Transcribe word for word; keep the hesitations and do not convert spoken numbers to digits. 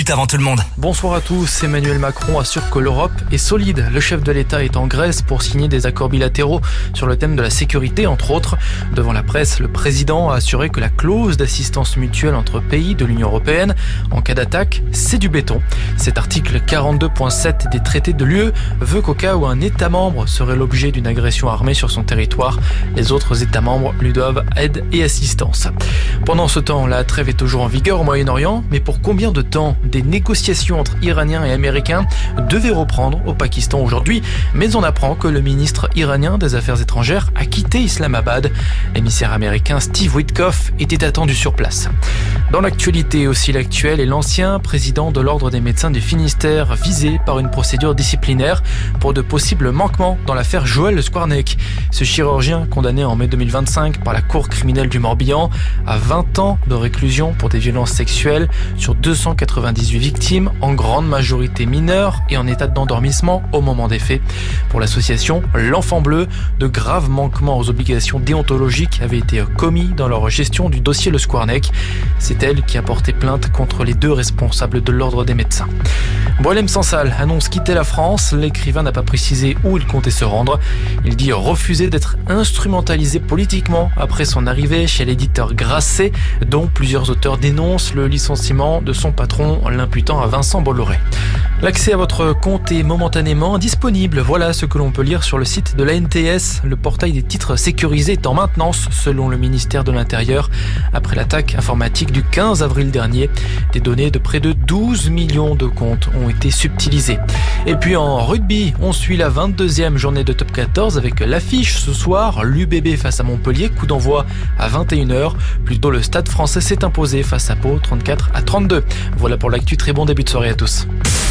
minutes avant tout le monde. Bonsoir à tous. Emmanuel Macron assure que l'Europe est solide. Le chef de l'État est en Grèce pour signer des accords bilatéraux sur le thème de la sécurité, entre autres. Devant la presse, le président a assuré que la clause d'assistance mutuelle entre pays de l'Union européenne en cas d'attaque, c'est du béton. Cet article quarante-deux point sept des traités de l'U E veut qu'au cas où un État membre serait l'objet d'une agression armée sur son territoire, les autres États membres lui doivent aide et assistance. Pendant ce temps, la trêve est toujours en vigueur au Moyen-Orient, mais pour combien de temps? Des négociations entre Iraniens et Américains devaient reprendre au Pakistan aujourd'hui, mais on apprend que le ministre iranien des Affaires étrangères a quitté Islamabad. L'émissaire américain Steve Witkoff était attendu sur place. Dans l'actualité aussi, l'actuel et l'ancien président de l'Ordre des médecins du Finistère visé par une procédure disciplinaire pour de possibles manquements dans l'affaire Joël Le Squarnec. Ce chirurgien, condamné en mai deux mille vingt-cinq par la Cour criminelle du Morbihan à vingt ans de réclusion pour des violences sexuelles sur deux cent quatre-vingt-dix-huit victimes, en grande majorité mineures et en état d'endormissement au moment des faits. Pour l'association L'Enfant Bleu, de graves manquements aux obligations déontologiques avaient été commis dans leur gestion du dossier Le Squarnec. C'est elle qui a porté plainte contre les deux responsables de l'Ordre des médecins. Boualem Sansal annonce quitter la France. L'écrivain n'a pas précisé où il comptait se rendre. Il dit refuser d'être instrumentalisé politiquement après son arrivée chez l'éditeur Grasset, dont plusieurs auteurs dénoncent le licenciement de son patron, l'imputant à Vincent Bolloré. L'accès à votre compte est momentanément disponible. Voilà ce que l'on peut lire sur le site de l'A N T S. Le portail des titres sécurisés est en maintenance, selon le ministère de l'Intérieur. Après l'attaque informatique du quinze avril dernier, des données de près de douze millions de comptes ont été subtilisées. Et puis en rugby, on suit la vingt-deuxième journée de top quatorze avec l'affiche ce soir, l'U B B face à Montpellier, coup d'envoi à vingt et une heures. Plus tôt, le Stade français s'est imposé face à Pau, trente-quatre à trente-deux. Voilà pour l'actu, très bon début de soirée à tous.